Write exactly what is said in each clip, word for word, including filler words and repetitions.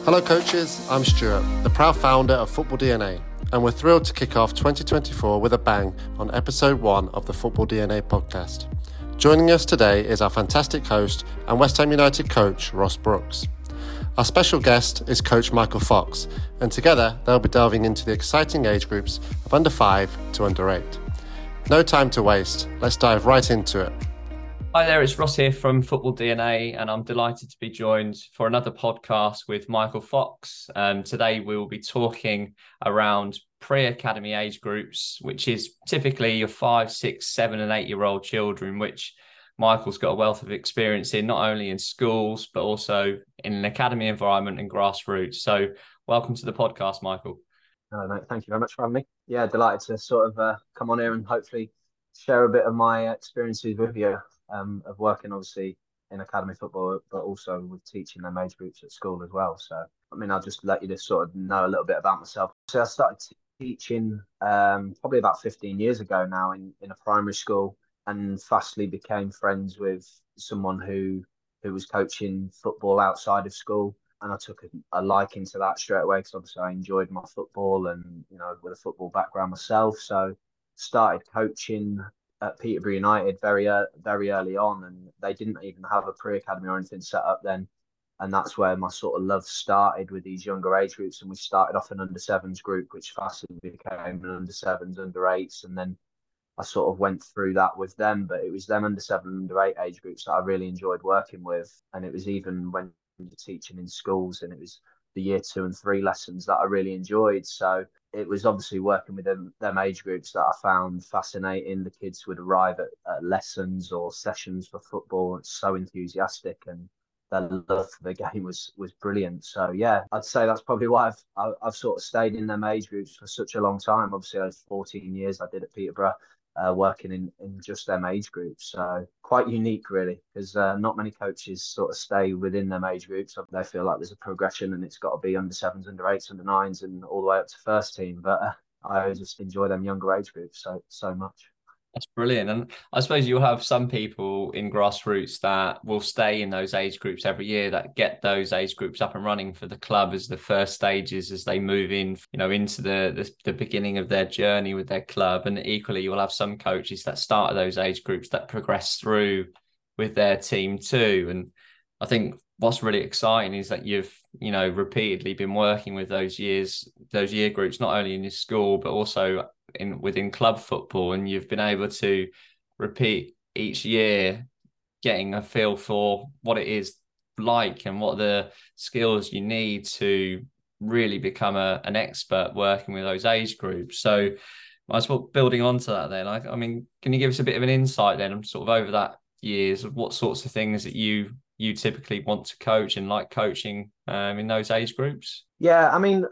Hello coaches, I'm Stuart, the proud founder of Football D N A, and we're thrilled to kick off twenty twenty-four with a bang on episode one of the Football D N A podcast. Joining us today is our fantastic host and West Ham United coach, Ross Brooks. Our special guest is Coach Michael Fox, and together they'll be delving into the exciting age groups of under five to under eight. No time to waste, let's dive right into it. Hi there, it's Ross here from Football D N A, and I'm delighted to be joined for another podcast with Michael Fox. Um, today we will be talking around pre-academy age groups, which is typically your five, six, seven and eight-year-old children, which Michael's got a wealth of experience in, not only in schools, but also in an academy environment and grassroots. So welcome to the podcast, Michael. Oh, no, thank you very much for having me. Yeah, delighted to sort of uh, come on here and hopefully share a bit of my experiences with you. Um, of working obviously in academy football, but also with teaching them age groups at school as well. So, I mean, I'll just let you just sort of know a little bit about myself. So I started t- teaching um, probably about fifteen years ago now in, in a primary school, and fastly became friends with someone who who was coaching football outside of school. And I took a, a liking to that straight away because obviously I enjoyed my football and, you know, with a football background myself. So started coaching at Peterborough United very uh, very early on, and they didn't even have a pre-academy or anything set up then. And that's where my sort of love started with these younger age groups. And we started off an under sevens group, which fastly became an under sevens, under eights. And then I sort of went through that with them. But it was them under seven, under eight age groups that I really enjoyed working with. And it was even when we were teaching in schools, and it was the year two and three lessons that I really enjoyed. So it was obviously working with them, them age groups that I found fascinating. The kids would arrive at, at lessons or sessions for football, and so enthusiastic, and their love for the game was was brilliant. So yeah, I'd say that's probably why I've I- I've sort of stayed in them age groups for such a long time. Obviously, I was fourteen years I did at Peterborough. Uh, working in, in just them age groups. So quite unique, really, because uh, not many coaches sort of stay within them age groups. They feel like there's a progression and it's got to be under sevens, under eights, under nines, and all the way up to first team. But uh, I just enjoy them younger age groups so so much. That's brilliant. And I suppose you'll have some people in grassroots that will stay in those age groups every year, that get those age groups up and running for the club as the first stages as they move in, you know, into the, the, the beginning of their journey with their club. And equally, you'll have some coaches that start at those age groups that progress through with their team too. And I think what's really exciting is that you've, you know, repeatedly been working with those years, those year groups, not only in your school, but also in within club football, and you've been able to repeat each year, getting a feel for what it is like and what the skills you need to really become a, an expert working with those age groups. So I suppose building onto that then, I, I mean, can you give us a bit of an insight then sort of over that years of what sorts of things that you you typically want to coach and like coaching um, in those age groups? Yeah, I mean,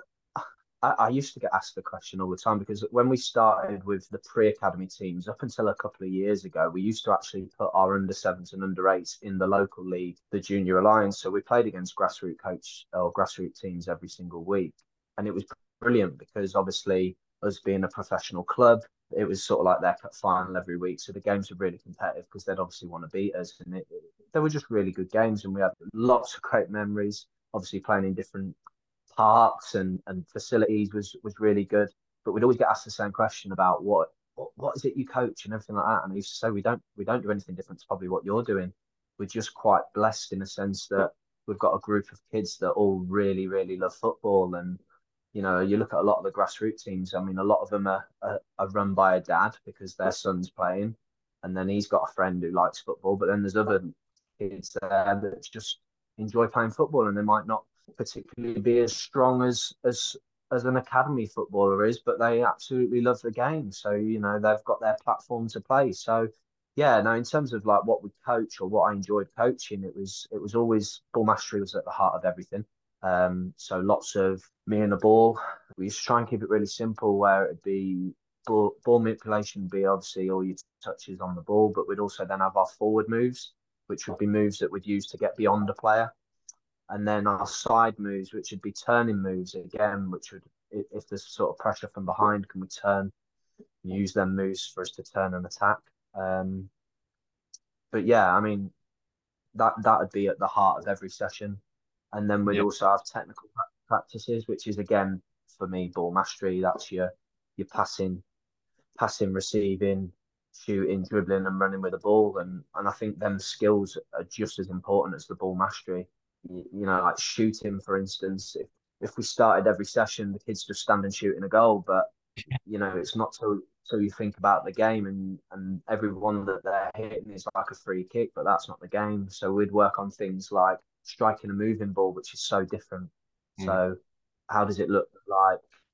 I, I used to get asked the question all the time because when we started with the pre-academy teams, up until a couple of years ago, we used to actually put our under sevens and under eights in the local league, the Junior Alliance. So we played against grassroots coach or grassroots teams every single week. And it was brilliant because obviously us being a professional club, it was sort of like their cup final every week. So the games were really competitive because they'd obviously want to beat us. And it, it, they were just really good games. And we had lots of great memories, obviously playing in different parks and, and facilities was was really good. But we'd always get asked the same question about what, what what is it you coach and everything like that. And I used to say we don't we don't do anything different to probably what you're doing. We're just quite blessed in the sense that we've got a group of kids that all really, really love football. And, you know, you look at a lot of the grassroots teams, I mean, a lot of them are, are, are run by a dad because their son's playing. And then he's got a friend who likes football. But then there's other kids there that just enjoy playing football, and they might not particularly be as strong as as as an academy footballer is, but they absolutely love the game. So, you know, they've got their platform to play. So yeah, now in terms of like what we coach or what I enjoyed coaching, it was it was always ball mastery was at the heart of everything. Um, so lots of me and the ball. We used to try and keep it really simple, where it'd be ball, ball manipulation would be obviously all your touches on the ball, but we'd also then have our forward moves, which would be moves that we'd use to get beyond a player. And then our side moves, which would be turning moves again, which would, if there's sort of pressure from behind, can we turn, use them moves for us to turn and attack. Um, but yeah, I mean, that that would be at the heart of every session. And then we'd Yeah. also have technical practices, which is again for me ball mastery. That's your your passing, passing, receiving, shooting, dribbling, and running with the ball. And and I think them skills are just as important as the ball mastery. You, you know, like shooting, for instance. If if we started every session, the kids just stand and shoot in a goal, but you know, it's not till till you think about the game and and every one that they're hitting is like a free kick, but that's not the game. So we'd work on things like striking a moving ball, which is so different. Mm. So how does it look like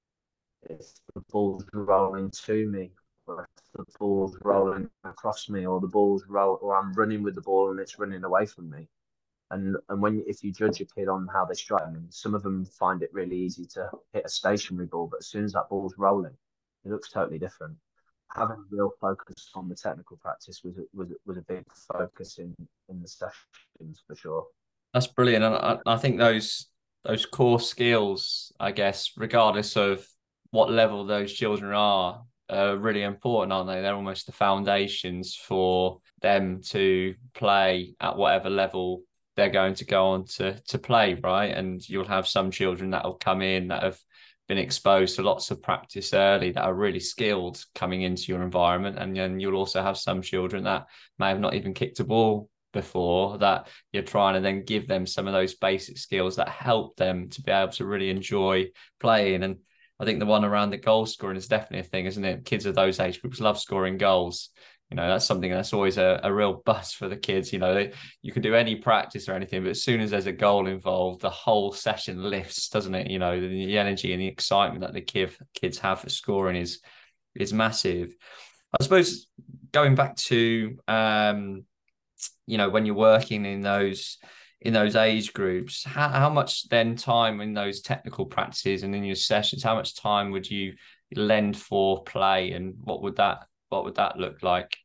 if the ball's rolling to me, or if the ball's rolling across me, or the ball's roll, or I'm running with the ball and it's running away from me? And and when if you judge a kid on how they strike, I mean, some of them find it really easy to hit a stationary ball, but as soon as that ball's rolling, it looks totally different. Having a real focus on the technical practice was was was a big focus in in the sessions for sure. That's brilliant, and I, I think those those core skills, I guess, regardless of what level those children are, are really important, aren't they? They're almost the foundations for them to play at whatever level they're going to go on to to play, right? And you'll have some children that will come in that have been exposed to lots of practice early that are really skilled coming into your environment, and then you'll also have some children that may have not even kicked a ball before, that you're trying to then give them some of those basic skills that help them to be able to really enjoy playing. And I think the one around the goal scoring is definitely a thing, isn't it? Kids of those age groups love scoring goals. You know, that's something that's always a, a real buzz for the kids. You know, they, you can do any practice or anything, but as soon as there's a goal involved, the whole session lifts, doesn't it? You know, the, the energy and the excitement that the kid, kids have for scoring is is massive. I suppose going back to um, you know, when you're working in those in those age groups, how, how much then time in those technical practices and in your sessions, how much time would you lend for play, and what would that what would that look like?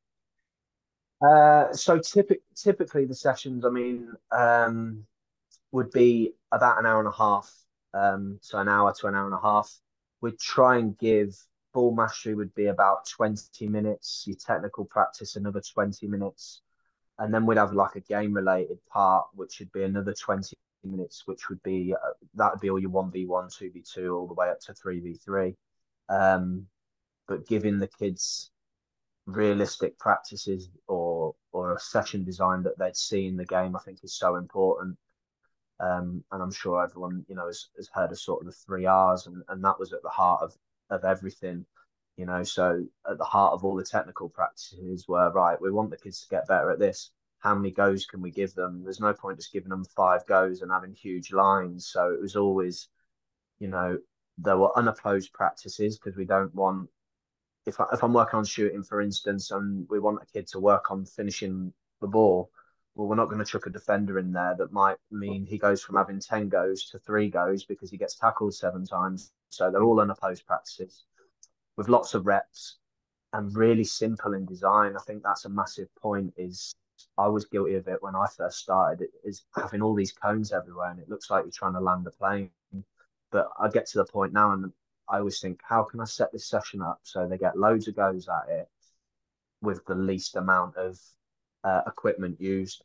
Uh, so typic- typically the sessions, I mean, um, would be about an hour and a half. Um, so an hour to an hour and a half. We'd try and give ball mastery would be about twenty minutes, your technical practice another twenty minutes. And then we'd have like a game related part, which would be another twenty minutes, which would be uh, that would be all your one v one, two v two, all the way up to three v three. Um, but giving the kids realistic practices or or a session design that they'd see in the game, I think is so important. Um, and I'm sure everyone, you know, has, has heard of sort of the three R's, and, and that was at the heart of, of everything, you know. So at the heart of all the technical practices were, right, we want the kids to get better at this. How many goes can we give them? There's no point just giving them five goes and having huge lines. So it was always, you know, there were unopposed practices because we don't want, if, I, if I'm working on shooting, for instance, and we want a kid to work on finishing the ball, well, we're not going to chuck a defender in there that might mean he goes from having ten goes to three goes because he gets tackled seven times. So they're all unopposed practices with lots of reps and really simple in design. I think that's a massive point. Is I was guilty of it when I first started. It is having all these cones everywhere, and it looks like you're trying to land a plane. But I get to the point now, and I always think, how can I set this session up so they get loads of goes at it with the least amount of uh, equipment used?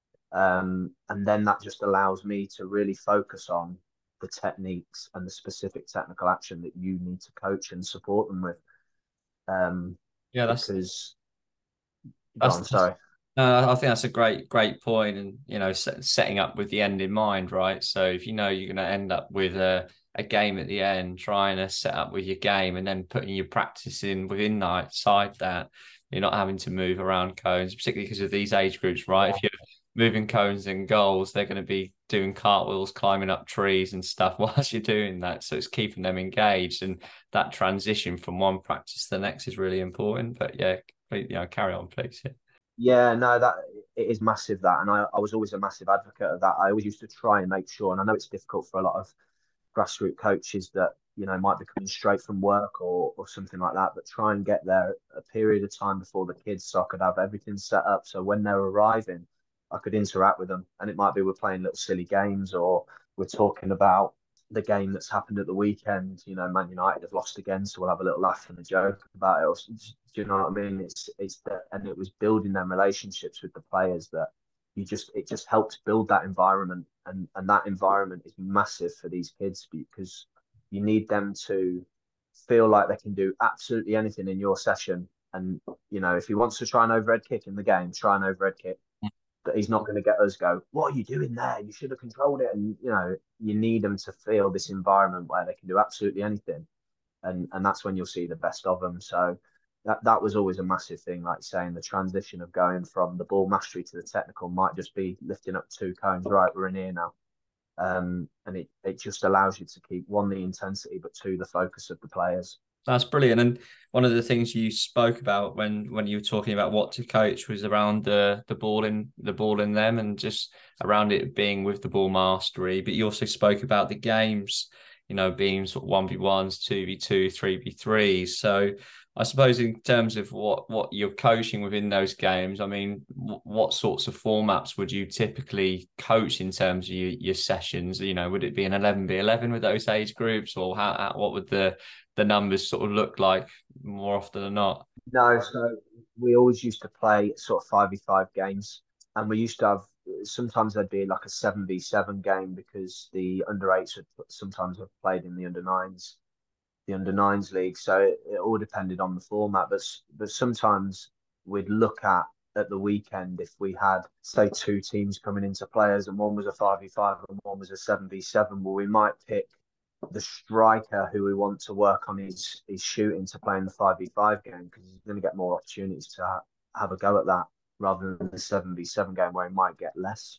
Um, and then that just allows me to really focus on the techniques and the specific technical action that you need to coach and support them with. Um, Yeah, that's because, go that's, on, that's sorry. uh, I think that's a great great point, and you know, set, setting up with the end in mind, right? So if you know you're going to end up with a a game at the end, trying to set up with your game, and then putting your practice in within that side that you're not having to move around cones, particularly because of these age groups, right? Yeah. If you're moving cones and goals, they're going to be doing cartwheels, climbing up trees and stuff whilst you're doing that. So it's keeping them engaged, and that transition from one practice to the next is really important. But yeah, you know, carry on, please. Yeah. Yeah, no, that it is massive that, and I, I was always a massive advocate of that. I always used to try and make sure, and I know it's difficult for a lot of grassroots coaches that you know might be coming straight from work or or something like that, but try and get there a period of time before the kids, so I could have everything set up. So when they're arriving, I could interact with them, and it might be we're playing little silly games, or we're talking about the game that's happened at the weekend. You know, Man United have lost again, so we'll have a little laugh and a joke about it. Or, do you know what I mean? It's it's the, and it was building them relationships with the players that you just it just helps build that environment, and and that environment is massive for these kids because you need them to feel like they can do absolutely anything in your session. And you know, if he wants to try an overhead kick in the game, try an overhead kick. But he's not going to get us go, what are you doing there? You should have controlled it. And you know, you need them to feel this environment where they can do absolutely anything, and and that's when you'll see the best of them. So that that was always a massive thing, like saying the transition of going from the ball mastery to the technical might just be lifting up two cones. Right, we're in here now, um, and it it just allows you to keep one the intensity, but two the focus of the players. That's brilliant. And one of the things you spoke about when when you were talking about what to coach was around the the ball in the ball in them and just around it being with the ball mastery. But you also spoke about the games, you know, being sort of one v ones, two v two, three v threes. So I suppose in terms of what what you're coaching within those games, I mean, what sorts of formats would you typically coach in terms of your, your sessions? You know, would it be an eleven v eleven with those age groups, or how, how what would the the numbers sort of look like more often than not? No, so we always used to play sort of five v five games, and we used to have sometimes there'd be like a seven v seven game because the under eights would sometimes have played in the under nines, the under nines league. So it, it all depended on the format, but but sometimes we'd look at at the weekend if we had say two teams coming into players and one was a five v five and one was a seven v seven. Well, we might pick the striker who we want to work on his his shooting to play in the five v five game because he's going to get more opportunities to ha- have a go at that rather than the seven v seven game where he might get less.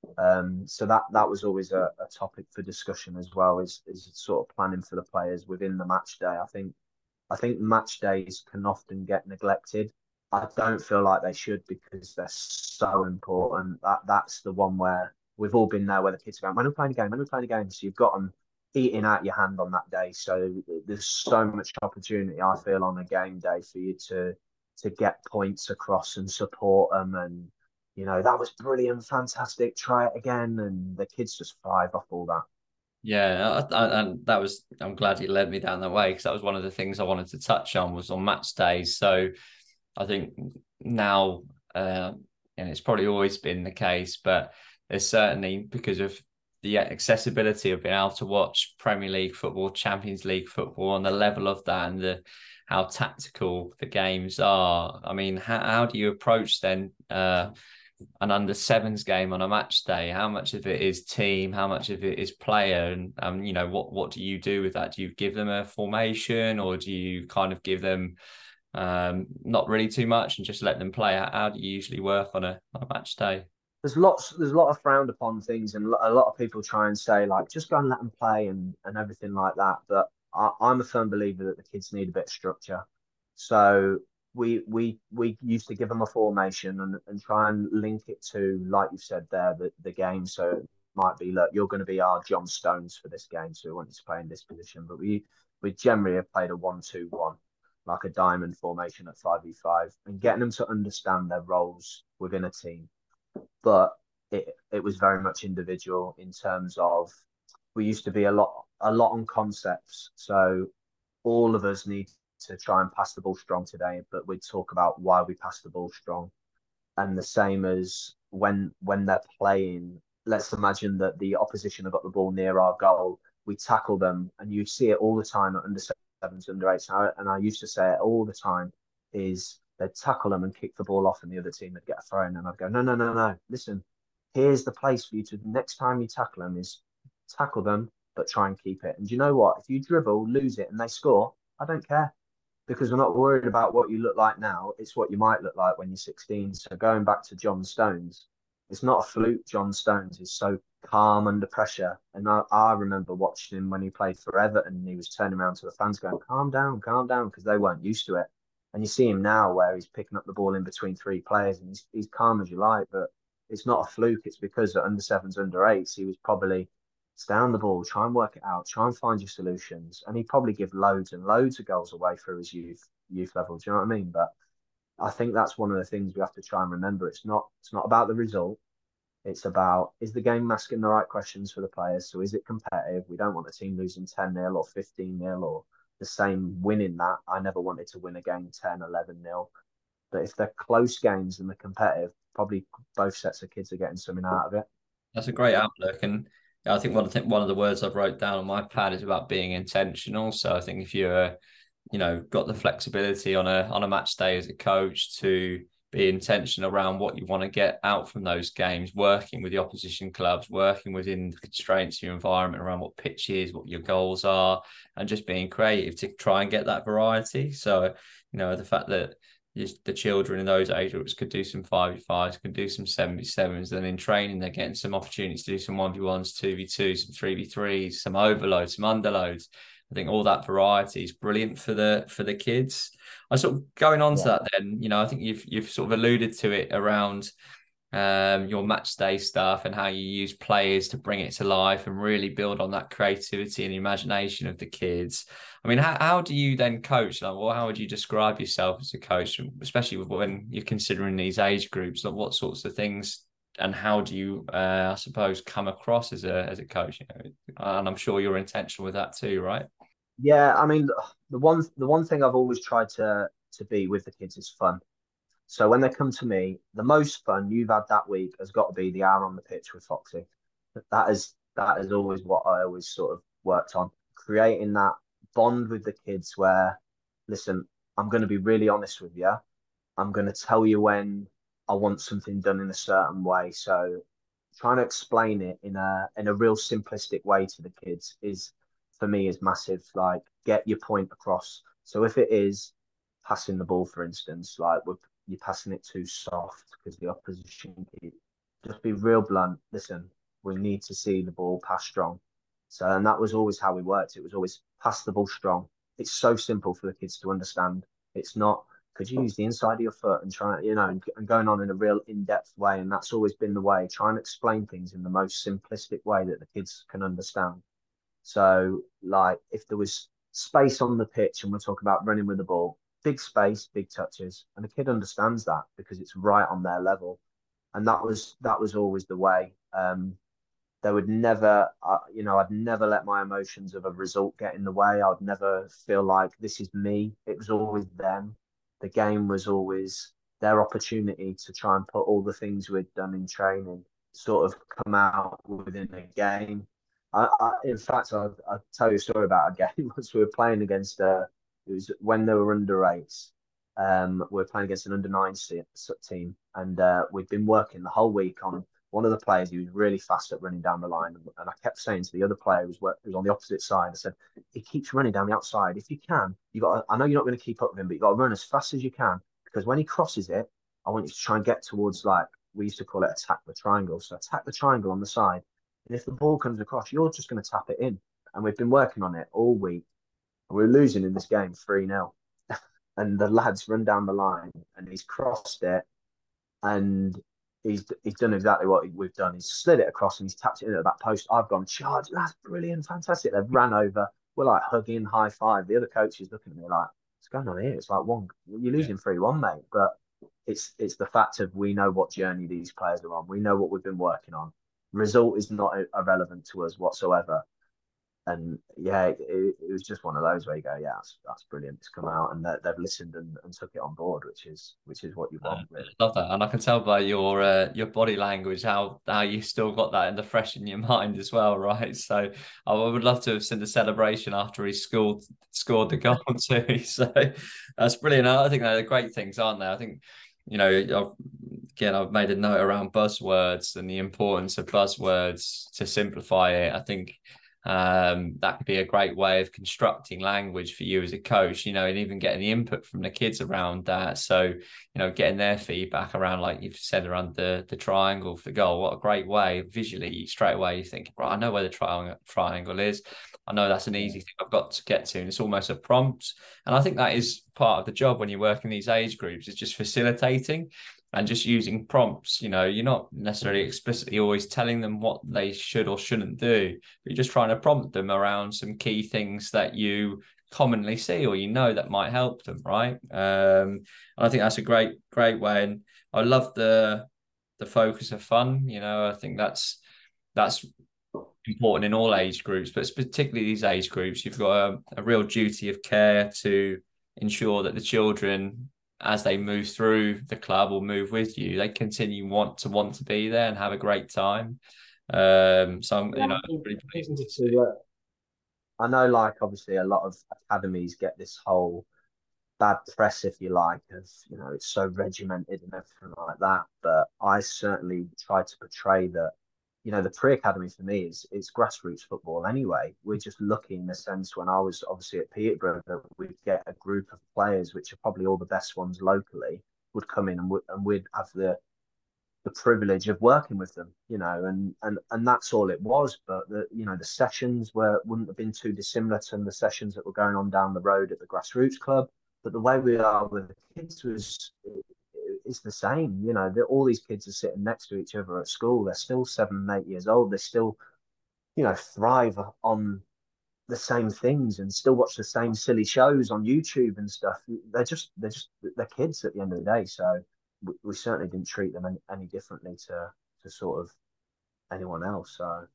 Um, so that that was always a, a topic for discussion as well, is is sort of planning for the players within the match day. I think I think match days can often get neglected. I don't feel like they should because they're so important. That that's the one where we've all been there where the kids are going, when are we playing a game? When are we playing a game? So you've got them eating out your hand on that day. So there's so much opportunity, I feel, on a game day for you to to get points across and support them. And, you know, that was brilliant, fantastic, try it again. And the kids just thrive off all that. Yeah, and that was, I'm glad you led me down that way because that was one of the things I wanted to touch on was on match days. So I think now, uh, and it's probably always been the case, but there's certainly because of the accessibility of being able to watch Premier League football, Champions League football, and the level of that and the how tactical the games are. I mean, how, how do you approach then uh, an under sevens game on a match day? How much of it is team? How much of it is player? And um, you know, what what do you do with that? Do you give them a formation, or do you kind of give them um, not really too much and just let them play? How, how do you usually work on a on a match day? There's lots, there's a lot of frowned upon things, and a lot of people try and say like, just go and let them play and and everything like that. But I, I'm a firm believer that the kids need a bit of structure. So we we we used to give them a formation and, and try and link it to, like you said there, the, the game. So it might be, look, you're going to be our John Stones for this game, so we want you to play in this position. But we we generally have played a one two one, like a diamond formation at five v five, and getting them to understand their roles within a team. But it it was very much individual in terms of we used to be a lot a lot on concepts. So all of us need to try and pass the ball strong today, but we'd talk about why we pass the ball strong. And the same as when when they're playing, let's imagine that the opposition have got the ball near our goal, we tackle them, and you see it all the time at under sevens, under eights. And I, and I used to say it all the time is they'd tackle them and kick the ball off, and the other team would get a throw in, and I'd go, no, no, no, no. Listen, here's the place for you to, next time you tackle them is tackle them, but try and keep it. And you know what? If you dribble, lose it, and they score, I don't care because we're not worried about what you look like now. It's what you might look like when you're sixteen. So going back to John Stones, it's not a fluke. John Stones is so calm under pressure. And I, I remember watching him when he played for Everton and he was turning around to the fans going, calm down, calm down, because they weren't used to it. And you see him now where he's picking up the ball in between three players and he's, he's calm as you like, but it's not a fluke. It's because at under sevens, under eights, he was probably stay on the ball, try and work it out, try and find your solutions. And he'd probably give loads and loads of goals away through his youth youth level. Do you know what I mean? But I think that's one of the things we have to try and remember. It's not it's not about the result. It's about, is the game asking the right questions for the players? So is it competitive? We don't want the team losing ten nil or fifteen nil or the same winning that. I never wanted to win a game ten, eleven nil. But if they're close games and they're competitive, probably both sets of kids are getting something out of it. That's a great outlook. And I think one of the, one of the words I've wrote down on my pad is about being intentional. So I think if you're, you know, got the flexibility on a on a match day as a coach to be intentional around what you want to get out from those games, working with the opposition clubs, working within the constraints of your environment around what pitch is, what your goals are, and just being creative to try and get that variety. So, you know, the fact that the children in those age groups could do some five v fives, could do some seven v sevens, and in training they're getting some opportunities to do some one v ones, two v twos, some three v threes, some overloads, some underloads. I think all that variety is brilliant for the for the kids. I sort of going on yeah. to that then, you know, I think you've you've sort of alluded to it around um, your match day stuff and how you use players to bring it to life and really build on that creativity and imagination of the kids. I mean, how, how do you then coach? Like, well, how would you describe yourself as a coach, especially when you're considering these age groups? Like, what sorts of things and how do you, uh, I suppose, come across as a as a coach? You know, and I'm sure you're intentional with that too, right? Yeah, I mean, the one the one thing I've always tried to to be with the kids is fun. So when they come to me, the most fun you've had that week has got to be the hour on the pitch with Foxy. That is that is always what I always sort of worked on, creating that bond with the kids where, listen, I'm going to be really honest with you. I'm going to tell you when I want something done in a certain way. So trying to explain it in a in a real simplistic way to the kids is, for me, is massive. Like, get your point across. So if it is passing the ball, for instance, like we're, you're passing it too soft because the opposition, just be real blunt. Listen, we need to see the ball pass strong. So, and that was always how we worked. It was always pass the ball strong. It's so simple for the kids to understand. It's not, could you use the inside of your foot and try, you know, and, and going on in a real in-depth way. And that's always been the way, try and explain things in the most simplistic way that the kids can understand. So, like, if there was space on the pitch and we're talking about running with the ball, big space, big touches, and the kid understands that because it's right on their level. And that was that was always the way. Um, they would never, uh, you know, I'd never let my emotions of a result get in the way. I'd never feel like this is me. It was always them. The game was always their opportunity to try and put all the things we'd done in training sort of come out within a game. I, I, in fact, I'll, I'll tell you a story about a game. Once we were playing against, uh, it was when they were under eights. Um, we were playing against an under nine team, and uh, we'd been working the whole week on one of the players. He was really fast at running down the line, and I kept saying to the other player who was, who was on the opposite side, I said, he keeps running down the outside. If you can, you got. I know you're not going to keep up with him, but you got to run as fast as you can, because when he crosses it, I want you to try and get towards, like, we used to call it attack the triangle. So attack the triangle on the side. And if the ball comes across, you're just going to tap it in. And we've been working on it all week. And we're losing in this game three nil. And the lads run down the line and he's crossed it. And he's he's done exactly what we've done. He's slid it across and he's tapped it into that post. I've gone, charge, that's brilliant, fantastic. They've ran over. We're like hugging, high five. The other coach is looking at me like, what's going on here? It's like, one, you're losing three one, mate. But it's it's the fact of we know what journey these players are on. We know what we've been working on. Result is not irrelevant to us whatsoever. And yeah, it, it was just one of those where you go, yeah, that's, that's brilliant. It's come out and they've listened and, and took it on board, which is which is what you want. Really. I love that, and I can tell by your uh, your body language how how you still got that in the fresh in your mind as well, right? So I would love to have seen the celebration after he scored scored the goal too. So that's brilliant. I think they're great things, aren't they? I think, you know, I've, again, I've made a note around buzzwords and the importance of buzzwords to simplify it. I think um, that could be a great way of constructing language for you as a coach, you know, and even getting the input from the kids around that. So, you know, getting their feedback around, like you've said, around the, the triangle for the goal. What a great way visually, straight away, you think, right, I know where the triangle triangle is. I know that's an easy thing I've got to get to. And it's almost a prompt. And I think that is part of the job when you work in these age groups, is just facilitating and just using prompts. You know, you're not necessarily explicitly always telling them what they should or shouldn't do, but you're just trying to prompt them around some key things that you commonly see or you know that might help them, right? Um, and I think that's a great, great way. And I love the the focus of fun. You know, I think that's that's important in all age groups, but it's particularly these age groups. You've got a, a real duty of care to ensure that the children as they move through the club or move with you, they continue want to want to be there and have a great time. Um, so I'm, Yeah, you know, I think, really I think pleased to obviously, see. uh, I know, like obviously, a lot of academies get this whole bad press, if you like, of you know it's so regimented and everything like that. But I certainly try to portray that you know the pre-academy for me is it's grassroots football anyway. We're just lucky in the sense when I was obviously at Peterborough that we'd get a group of players, which are probably all the best ones locally, would come in and, w- and we'd have the the privilege of working with them, you know, and and and that's all it was. But the you know the sessions were wouldn't have been too dissimilar to the sessions that were going on down the road at the grassroots club. But the way we are with the kids was it's the same. You know, all these kids are sitting next to each other at school. They're still seven and eight years old. They still, you know, thrive on the same things and still watch the same silly shows on YouTube and stuff. They're just they're just they're kids at the end of the day. So we, we certainly didn't treat them any, any differently to to sort of anyone else. So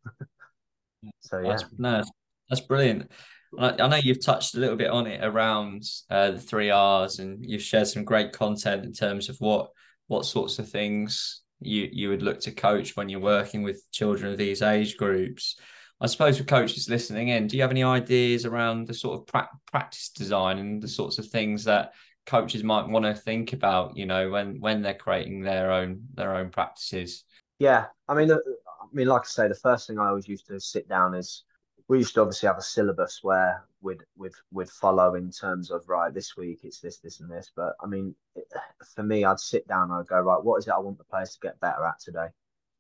so That's yeah. no, that's, that's brilliant. And I, I know you've touched a little bit on it around uh, the three R's, and you've shared some great content in terms of what what sorts of things you you would look to coach when you're working with children of these age groups. I suppose for coaches listening in, do you have any ideas around the sort of pra- practice design and the sorts of things that coaches might want to think about, you know, when when they're creating their own their own practices? Yeah, I mean, uh, I mean, like I say, the first thing I always used to sit down is we used to obviously have a syllabus where we'd we'd we'd follow in terms of right this week it's this this and this. But I mean, it, for me, I'd sit down and I'd go right, what is it I want the players to get better at today?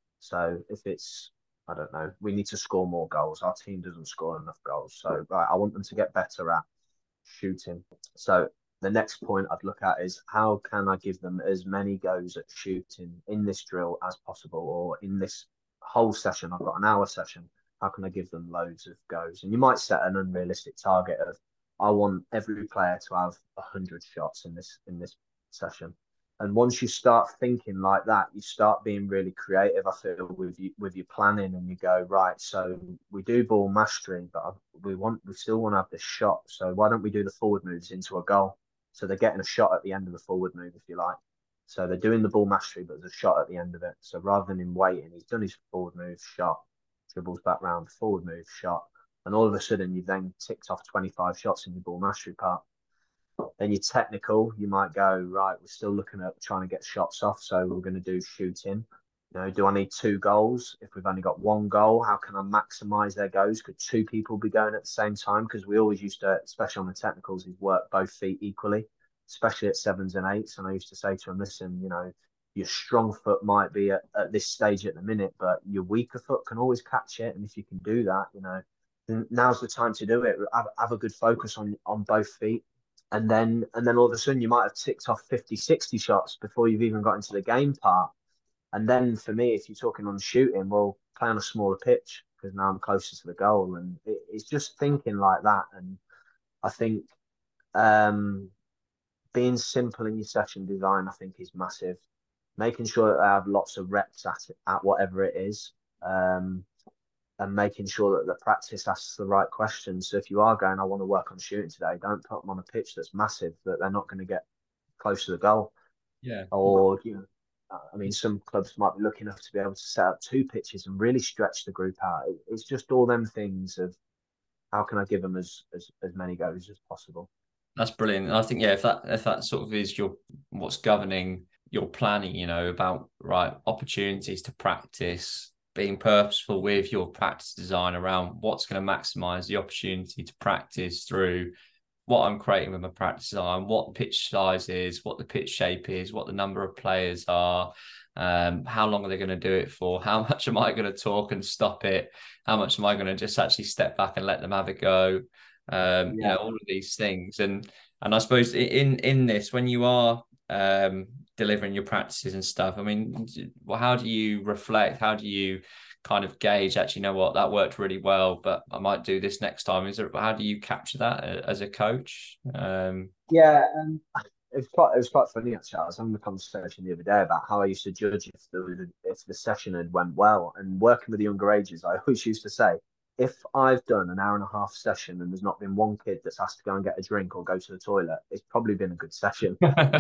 So if it's I don't know, we need to score more goals. Our team doesn't score enough goals. So right, I want them to get better at shooting. So the next point I'd look at is how can I give them as many goes at shooting in this drill as possible, or in this whole session. I've got an hour session. How can I give them loads of goes? And you might set an unrealistic target of I want every player to have a hundred shots in this in this session. And once you start thinking like that, you start being really creative. I feel with you with your planning, and you go right. So we do ball mastery, but we want we still want to have this shot. So why don't we do the forward moves into a goal? So they're getting a shot at the end of the forward move, if you like. So they're doing the ball mastery, but there's a shot at the end of it. So rather than him waiting, he's done his forward move, shot, dribbles back round, forward move, shot, and all of a sudden you've then ticked off twenty-five shots in your ball mastery part. Then you're technical, you might go, right, we're still looking at trying to get shots off, so we're going to do shooting. You know, do I need two goals? If we've only got one goal, how can I maximise their goals? Could two people be going at the same time? Because we always used to, especially on the technicals, is work both feet equally, especially at sevens and eights. And I used to say to them, listen, you know, your strong foot might be at, at this stage at the minute, but your weaker foot can always catch it. And if you can do that, you know, then now's the time to do it. Have, have a good focus on on both feet, and then and then all of a sudden you might have ticked off fifty, sixty shots before you've even got into the game part. And then for me, if you're talking on shooting, well, play on a smaller pitch because now I'm closer to the goal. And it, it's just thinking like that. And I think um, being simple in your session design, I think, is massive. Making sure that they have lots of reps at it, at whatever it is. Um, and making sure that the practice asks the right questions. So if you are going, I want to work on shooting today, don't put them on a pitch that's massive that they're not going to get close to the goal. Yeah. Or, you know, I mean, some clubs might be lucky enough to be able to set up two pitches and really stretch the group out. It's just all them things of how can I give them as as, as many goes as possible. That's brilliant. I think, yeah, if that if that sort of is your what's governing your planning, you know, about right opportunities to practice, being purposeful with your practice design around what's going to maximize the opportunity to practice through what I'm creating with my practice design, what the pitch size is, what the pitch shape is, what the number of players are, um, how long are they going to do it for, how much am I going to talk and stop it, how much am I going to just actually step back and let them have a go, um, yeah. you know, all of these things. And and I suppose in in this, when you are um, delivering your practices and stuff, I mean, well, how do you reflect? How do you kind of gauge, actually, you know what, that worked really well, but I might do this next time? Is there, how do you capture that as a coach? Um, yeah, and it was quite it was quite funny actually. I was having a conversation the other day about how I used to judge if the if the session had went well. And working with the younger ages, I always used to say, if I've done an hour and a half session and there's not been one kid that's asked to go and get a drink or go to the toilet, it's probably been a good session.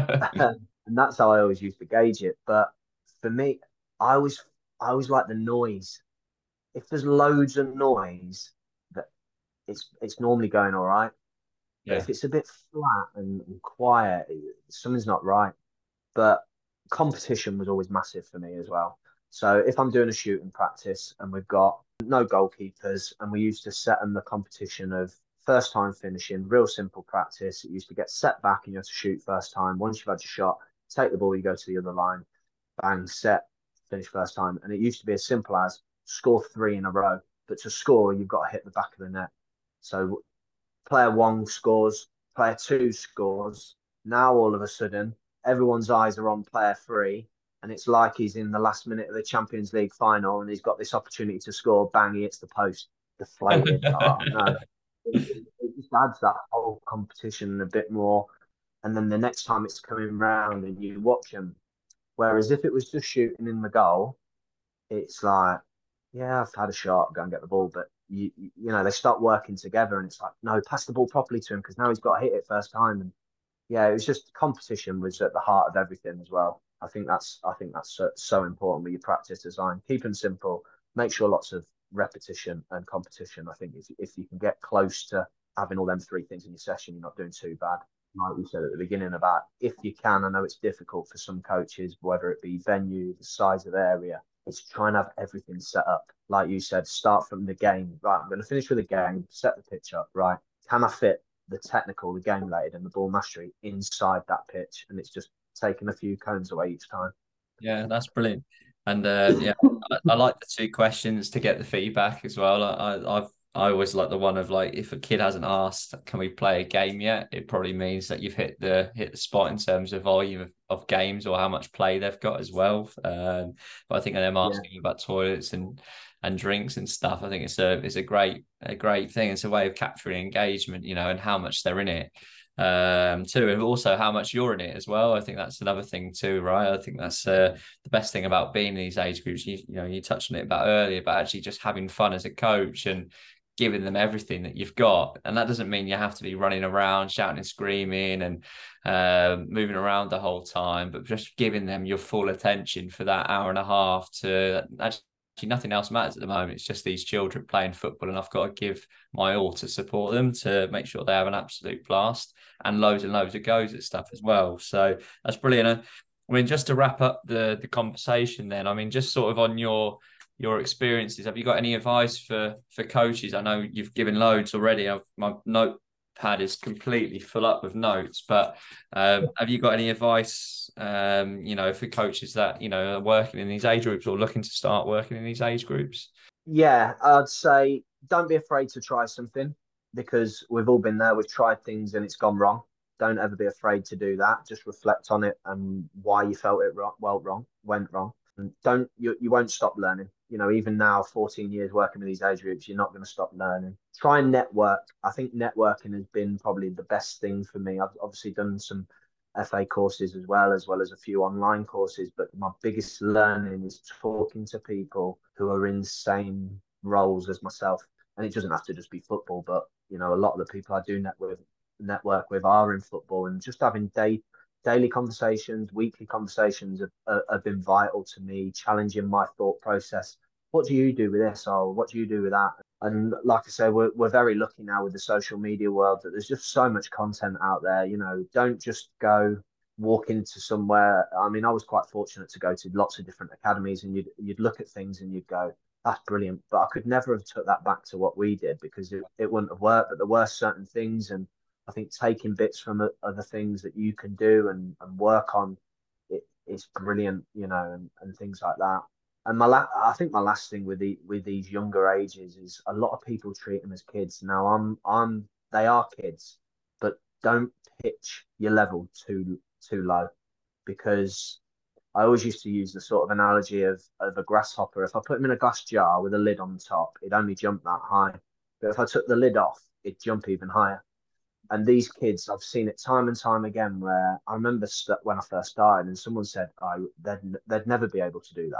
And that's how I always used to gauge it. But for me, I always I always like the noise. If there's loads of noise, that it's it's normally going all right. But Yeah. if it's a bit flat and, and quiet, it, something's not right. But competition was always massive for me as well. So if I'm doing a shooting practice and we've got no goalkeepers and we used to set them the competition of first time finishing, real simple practice. It used to get set back and you have to shoot first time. Once you've had your shot, take the ball, you go to the other line, bang, set, finish first time. And it used to be as simple as score three in a row. But to score, you've got to hit the back of the net. So player one scores, player two scores. Now all of a sudden, everyone's eyes are on player three, and it's like he's in the last minute of the Champions League final, and he's got this opportunity to score. Bang, he hits the post, deflated. Oh no! It, it just adds that whole competition a bit more. And then the next time it's coming round, and you watch them. Whereas if it was just shooting in the goal, it's like, yeah, I've had a shot, go and get the ball, but you you know they start working together, and it's like, no, pass the ball properly to him because now he's got to hit it first time. And yeah, it was just competition was at the heart of everything as well. I think that's I think that's so, so important with your practice design. Keep them simple. Make sure lots of repetition and competition. I think if if you can get close to having all them three things in your session, you're not doing too bad. Like we said at the beginning about if you can, I know it's difficult for some coaches, whether it be venue, the size of area. It's try and have everything set up. Like you said, start from the game. Right, I'm going to finish with the game, set the pitch up. Right, can I fit the technical, the game related, and the ball mastery inside that pitch? And it's just taking a few cones away each time. Yeah, that's brilliant. And uh, yeah, I, I like the two questions to get the feedback as well. I, I've I always like the one of like if a kid hasn't asked, can we play a game yet? It probably means that you've hit the hit the spot in terms of volume of, of games or how much play they've got as well. Um, but I think them asking yeah. about toilets and and drinks and stuff, I think it's a it's a great a great thing. It's a way of capturing engagement, you know, and how much they're in it. Um, too, and also how much you're in it as well. I think that's another thing too, right? I think that's uh, the best thing about being in these age groups. You, you know, you touched on it about earlier, but actually just having fun as a coach and giving them everything that you've got. And that doesn't mean you have to be running around, shouting and screaming and uh, moving around the whole time, but just giving them your full attention for that hour and a half to actually nothing else matters at the moment. It's just these children playing football, and I've got to give my all to support them to make sure they have an absolute blast and loads and loads of goes at stuff as well. So that's brilliant. I mean, just to wrap up the the conversation then, I mean, just sort of on your your experiences, have you got any advice for for coaches? I know you've given loads already. I've, my notepad is completely full up with notes, but um, have you got any advice, um, you know, for coaches that, you know, are working in these age groups or looking to start working in these age groups? Yeah, I'd say don't be afraid to try something because we've all been there. We've tried things and it's gone wrong. Don't ever be afraid to do that. Just reflect on it and why you felt it wrong, well wrong, went wrong. And don't you, you won't stop learning. You know, even now, fourteen years working with these age groups, you're not going to stop learning. Try and network. I think networking has been probably the best thing for me. I've obviously done some F A courses as well, as well as a few online courses. But my biggest learning is talking to people who are in the same roles as myself. And it doesn't have to just be football, but, you know, a lot of the people I do network, network with are in football, and just having day, daily conversations, weekly conversations have, have been vital to me, challenging my thought process. What do you do with this? Or what do you do with that? And like I say, we're, we're very lucky now with the social media world that there's just so much content out there. You know, don't just go walk into somewhere. I mean, I was quite fortunate to go to lots of different academies, and you'd, you'd look at things and you'd go, that's brilliant. But I could never have took that back to what we did because it, it wouldn't have worked. But there were certain things, and I think taking bits from other things that you can do and, and work on it is brilliant, you know, and, and things like that. And my la- I think my last thing with the with these younger ages is a lot of people treat them as kids. Now I'm I'm they are kids, but don't pitch your level too too low, because I always used to use the sort of analogy of of a grasshopper. If I put them in a glass jar with a lid on top, it'd only jump that high. But if I took the lid off, it'd jump even higher. And these kids, I've seen it time and time again. Where I remember st- when I first started, and someone said, "I oh, they'd they'd never be able to do that."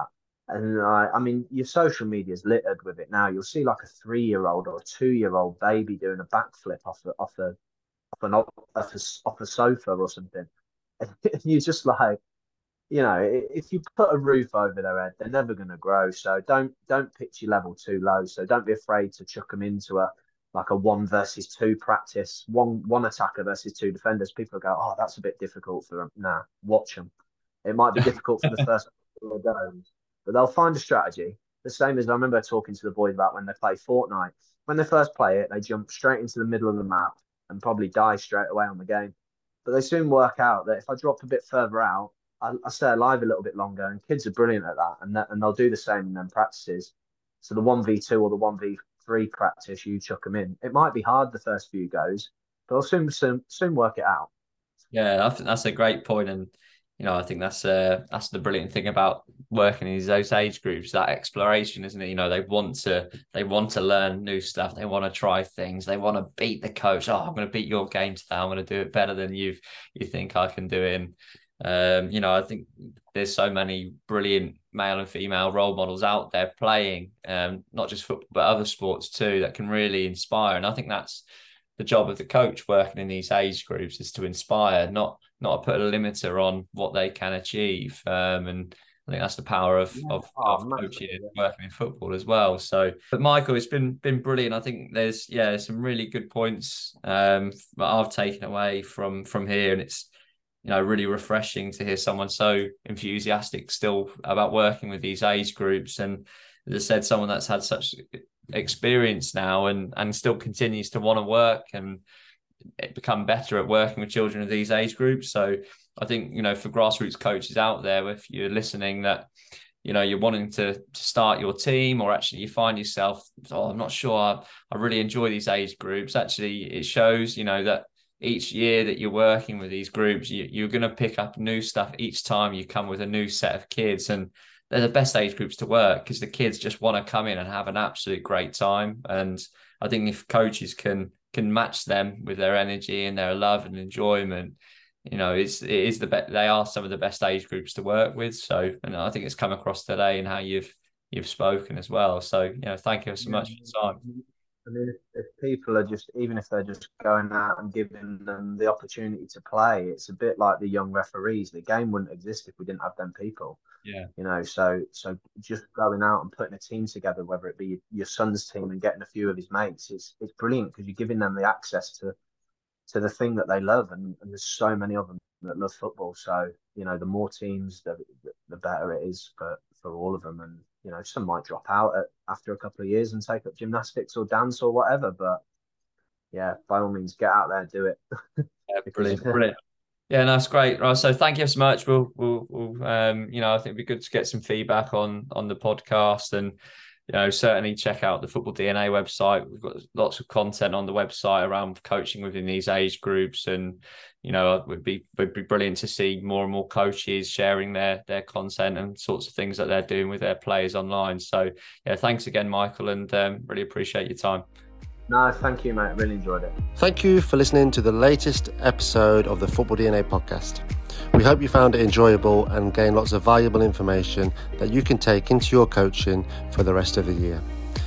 And I, I mean, your social media is littered with it now. You'll see like a three-year-old or a two-year-old baby doing a backflip off a, off a off an off a, off a sofa or something. And you're just like, you know, if you put a roof over their head, they're never going to grow. So don't don't pitch your level too low. So don't be afraid to chuck them into a like a one versus two practice, one one attacker versus two defenders. People go, oh, that's a bit difficult for them. Nah, watch them. It might be difficult for the first couple of games, but they'll find a strategy. The same as I remember talking to the boys about when they play Fortnite. When they first play it, they jump straight into the middle of the map and probably die straight away on the game. But they soon work out that if I drop a bit further out, I, I stay alive a little bit longer. And kids are brilliant at that, and that, and they'll do the same in them practices. So the one v two or the one v three practice, you chuck them in. It might be hard the first few goes, but they'll soon soon soon work it out. Yeah, I think that's a great point, and you know, I think that's uh that's the brilliant thing about working in those age groups, that exploration, isn't it? You know, they want to they want to learn new stuff, they want to try things, they want to beat the coach. Oh, I'm going to beat your game today. I'm going to do it better than you you think I can do it. And um, you know, I think there's so many brilliant male and female role models out there playing, um, not just football but other sports too, that can really inspire. And I think that's the job of the coach working in these age groups, is to inspire, not not put a limiter on what they can achieve. Um, and I think that's the power of yeah. of, oh, of coaching and working in football as well. So, but Michael, it's been been brilliant. I think there's yeah there's some really good points um, that I've taken away from from here, and it's you know really refreshing to hear someone so enthusiastic still about working with these age groups. And as I said, someone that's had such experience now and and still continues to want to work and become better at working with children of these age groups. So I think, you know, for grassroots coaches out there, if you're listening, that, you know, you're wanting to, to start your team, or actually you find yourself, oh, I'm not sure, I, I really enjoy these age groups. Actually, it shows, you know, that each year that you're working with these groups, you, you're going to pick up new stuff each time you come with a new set of kids. And they're the best age groups to work because the kids just want to come in and have an absolute great time. And I think if coaches can can match them with their energy and their love and enjoyment, you know, it's it is the best. They are some of the best age groups to work with. So, and I think it's come across today in how you've you've spoken as well. So, you know, thank you so much for your time. I mean, if, if people are just, even if they're just going out and giving them the opportunity to play, it's a bit like the young referees. The game wouldn't exist if we didn't have them people. Yeah. You know, so so just going out and putting a team together, whether it be your son's team and getting a few of his mates, it's it's brilliant because you're giving them the access to to the thing that they love, and, and there's so many of them that love football. So, you know, the more teams, the the better it is for, for all of them. And, you know, some might drop out at, after a couple of years and take up gymnastics or dance or whatever. But yeah, by all means, get out there and do it. Yeah, brilliant, brilliant. Yeah, no, that's great. Right, so thank you so much. We'll, we'll, we'll um, you know, I think it'd be good to get some feedback on on the podcast, and you know, certainly check out the Football D N A website. We've got lots of content on the website around coaching within these age groups, and you know, it would be would be brilliant to see more and more coaches sharing their their content and sorts of things that they're doing with their players online. So, yeah, thanks again, Michael, and um, really appreciate your time. No, thank you, mate. I really enjoyed it. Thank you for listening to the latest episode of the Football D N A podcast. We hope you found it enjoyable and gained lots of valuable information that you can take into your coaching for the rest of the year.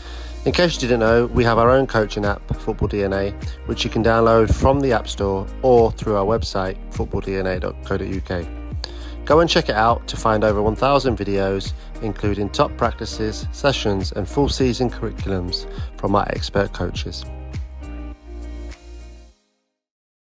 In case you didn't know, we have our own coaching app, Football D N A, which you can download from the App Store or through our website, football d n a dot co dot u k. Go and check it out to find over one thousand videos, including top practices, sessions and full season curriculums from our expert coaches.